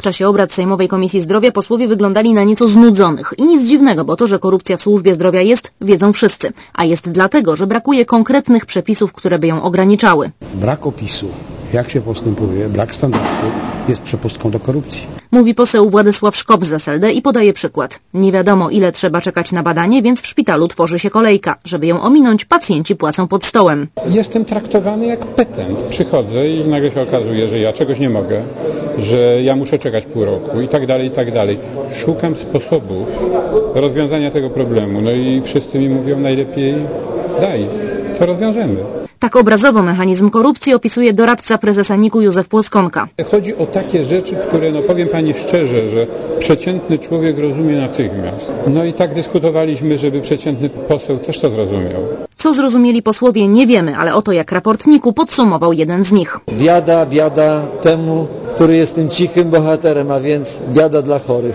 czasie obrad Sejmowej Komisji Zdrowia posłowie wyglądali na nieco znudzonych. I nic dziwnego, bo to, że korupcja w służbie zdrowia jest, wiedzą wszyscy. A jest dlatego, że brakuje konkretnych przepisów, które by ją ograniczały. Brak opisu, jak się postępuje, brak standardu jest przepustką do korupcji. Mówi poseł Władysław Szkop z SLD i podaje przykład. Nie wiadomo, ile trzeba czekać na badanie, więc w szpitalu tworzy się kolejka. Żeby ją ominąć, pacjenci płacą pod stołem. Jestem traktowany jak petent. Przychodzę i nagle się okazuje, że ja czegoś nie mogę, że ja muszę czekać pół roku i tak dalej, i tak dalej. Szukam sposobów rozwiązania tego problemu. No i wszyscy mi mówią, najlepiej daj, to rozwiążemy. Tak obrazowo mechanizm korupcji opisuje doradca prezesa NIK-u Józef Płoskonka. Chodzi o takie rzeczy, które, powiem pani szczerze, że przeciętny człowiek rozumie natychmiast. No i tak dyskutowaliśmy, żeby przeciętny poseł też to zrozumiał. Co zrozumieli posłowie, nie wiemy, ale oto jak raport NIK-u podsumował jeden z nich. Biada temu, który jest tym cichym bohaterem, a więc biada dla chorych.